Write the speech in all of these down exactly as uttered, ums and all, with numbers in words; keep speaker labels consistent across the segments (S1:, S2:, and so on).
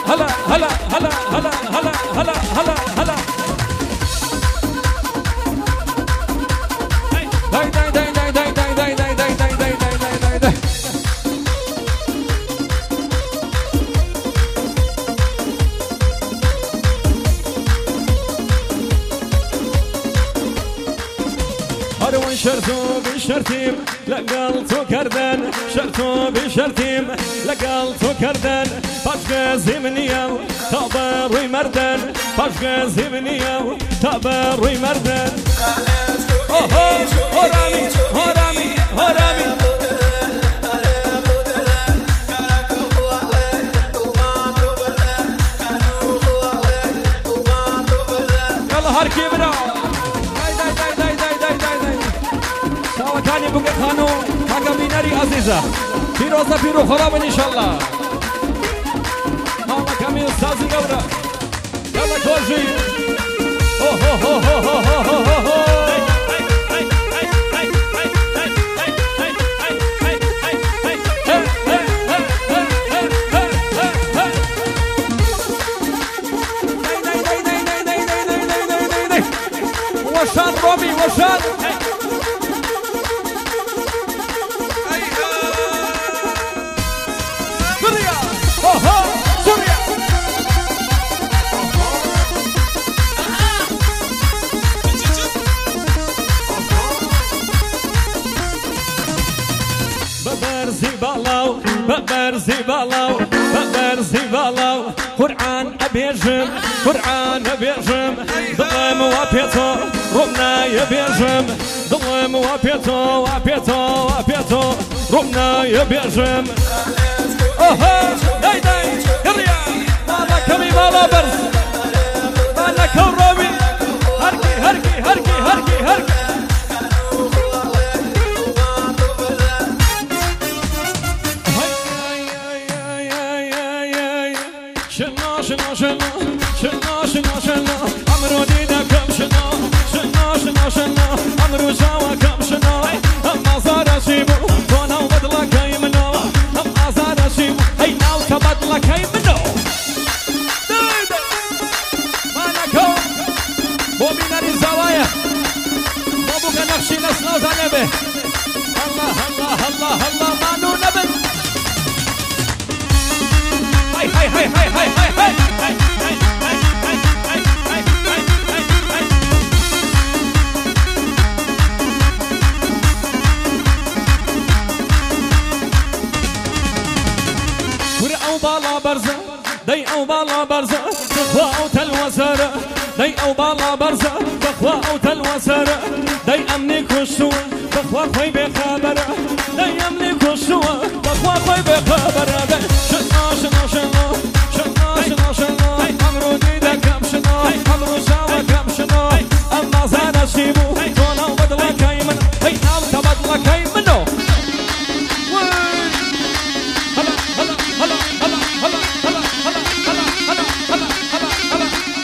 S1: هلا هلا هلا هلا هلا هلا هلا هلا داي داي داي داي داي داي داي داي داي داي داي داي داي هروان شرتو بشرتيم لقلتو كردن شرتو بشرتيم لقلتو كردن باشقازي منياو تابروي مردن باشقازي منياو تابروي مردن اوه هرامي هرامي هرامي يلا هركي برا كاني بوك خانو هاكا بيناري عزيزة فيروزة فيرو خراب ان شاء الله ماما كامي استاذي قبرة يلا كوجي اوه اوه اوه اوه اوه اوه وشان روبي وشان ببرزي بالاو ببرزي بالاو ببرزي بالاو قرآن أبيجم قرآن أبيجم ظلم وابيتو رمنا يبيجم ظلم وابيتو وابيتو وابيتو رمنا يبيجم اوه داي داي يريا مالا كمي مالا برز مالا كوروبي هركي هركي هركي هركي هركي شنا شنا شنا شنا شنا شنا عمرو دينا كم شنا شنا شنا شنا عمرو جاوا كم شنا اما زار شيبو كونا وبدلا كاي منو اما زار شيبو هي ناو كبدلا كاي منو مانا كو بوبي ناري زوايا بابو كنخشي نسنا زانبه الله الله الله الله مانو نبن هاي هاي هاي هاي هاي هاي هاي ورقوا بالا برزة ضيقوا بالا برزة تخواقوا تلوسرة ضيقوا بالا برزة تخواقوا تلوسرة ضيق أمنك وشوة تخواق خوي بخبرة ضيق أمنك وشوة تخواق خوي بخبرة شنا شنا شنا شنا شنا شنا عمرو ديدا كم شنا عمرو شاوة كم شنا أما زانا شيبو كونا وبدلا كاي منو هي ناو تبدلا كاي منو هلا هلا هلا هلا هلا هلا هلا هلا هلا هلا هلا هلا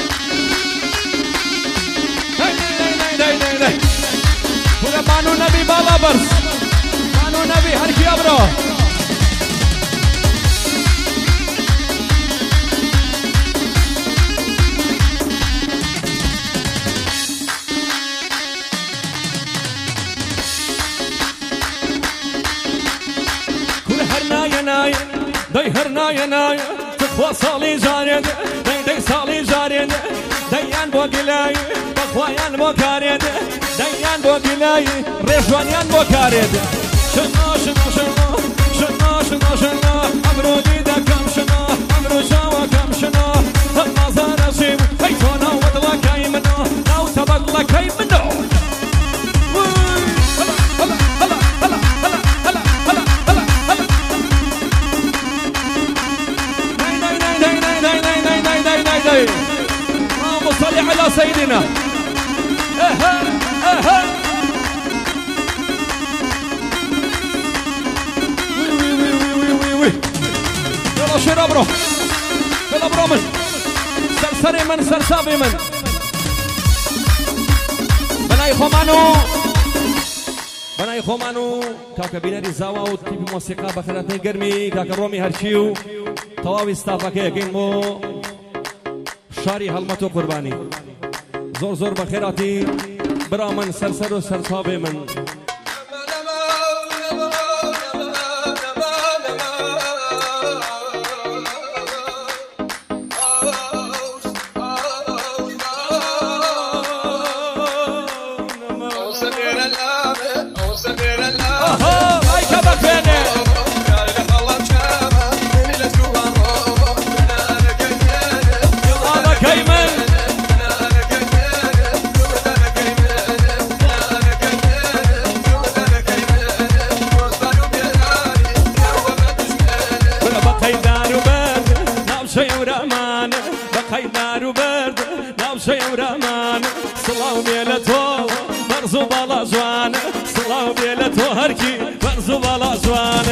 S1: داي داي داي داي داي ولا بانو نبي بالا برز بانو نبي هركي أبرو نايا داي هرنايا نايا تخوى صالي جاريد داي داي صالي جاريد دايان بو قلاي بخوايان بو كاريد دايان بو قلاي رجوانيان بو كاريد شنا شنا شنا شنا شنا شنا عمرو ديدا كم شنا عمرو جاوا كم شنا هما زانا شيب هيتونا ودلا كاي منو ناو تبدلا كاي منو اللهم صل على سيدنا اها اها وي وي وي وي وي يلا شرب روح يلا برامج سرسري من سرسابي من بناي خمانو بناي خمانو كاكا بيناري زاوا وتيب موسيقى بخراتي قرمي كاكا رومي هرشيو تەواوی ستافەکەیەکەین بۆ شاری هەڵمەت و قوربانی زۆر زۆر بە خێراتی برا من سەرسەر و سەرچاوێ من سڵاو بێ لە تۆ بەرز و باڵا جوانە سڵاو بێ لە تۆ هەرکی بەرز و باڵا جوانە